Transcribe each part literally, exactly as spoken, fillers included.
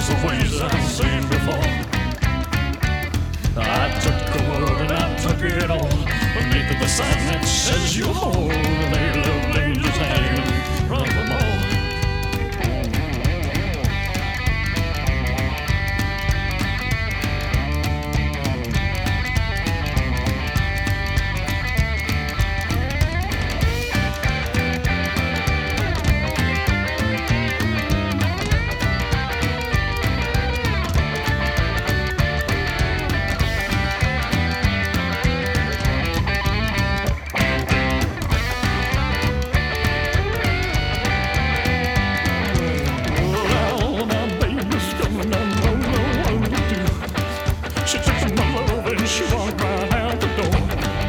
was the ways I've seen before. I took a word and I took it on. Beneath the sign that says you're whole, they love angels hanging from the mall. She took my love and she walked right out the door.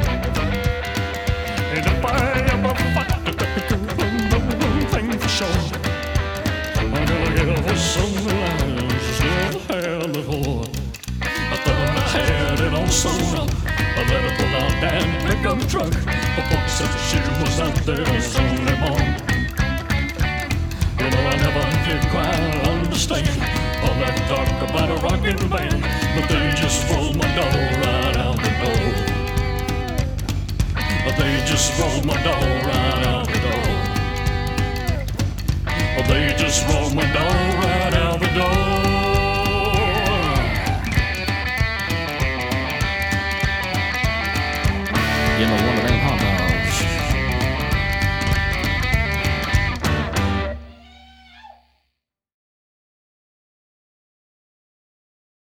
And if I ever fight, I got to do one thing for sure. I never ever saw the line she's never had before. I thought I had it all sewn up. I let her pull out that pickup truck. The folks said she was out there Sunday morning. You know I never did quite understand all that talk about a rockin' band, but they just rolled my door right out the door. But they just rolled my door right out the door. But they just rolled my door right out the door.